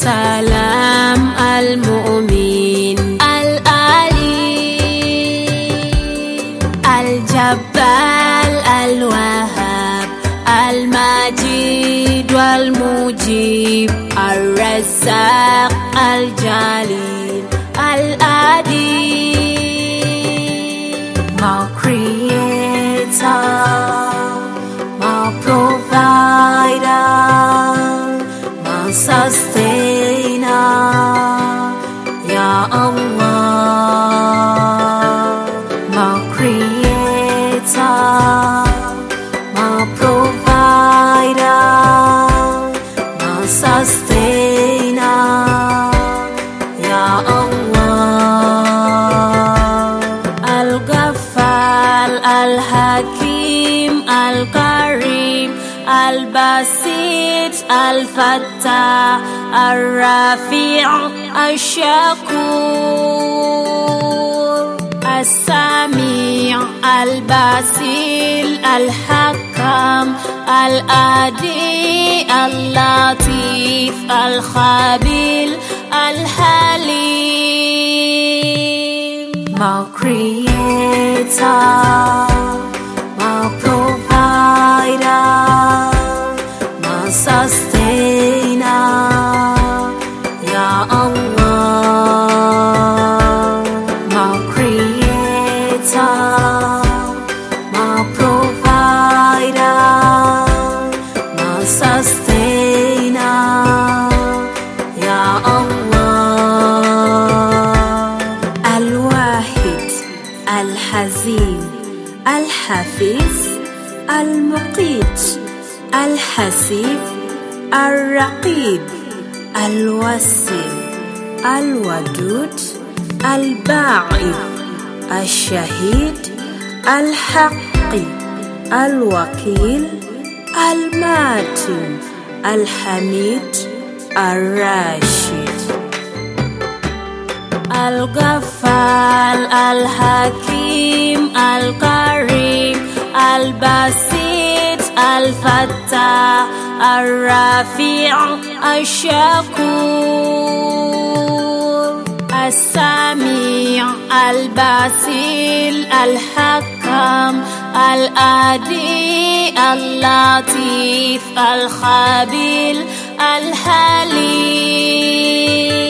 السلام المؤمن العلي الجبار الوهاب المجيد والمجيب الرزاق الجليل العديد. My creator, my provider, my sustainer, Ya Allah. My creator, my provider, my sustainer, Ya Allah. Al-Ghaffar, Al-Hakim, Al-Karim, Al-Basit, Al-Fattah, Al-Rafi', Al-Shakur, Al-Sami', Al-Basil, Al-Hakam, Al-Adi, Al-Latif, Al-Khabil, Al-Halim. My creator, my provider, my sustainer, Ya Allah. My creator, my provider, my sustainer, Ya Allah. Al-Wahid, Al-Hazim, Al-Hafiz, Al-Muqit, Al-Hasib, Al-Raqib, Al-Wasil, Al-Wadud, Al-Ba'id, Al-Shahid, Al-Haqqi, Al-Wakil, Al-Matin, Al-Hamid, Al-Rashid. Al-Ghaffar, Al-Hakim, Al-Karim, Al-Basit, Al-Fattah, Al-Rafi', Al-Shakur, Al-Sami', Al-Basil, Al-Hakam, Al-Adi, Al-Latif, Al-Khabil, Al-Halim.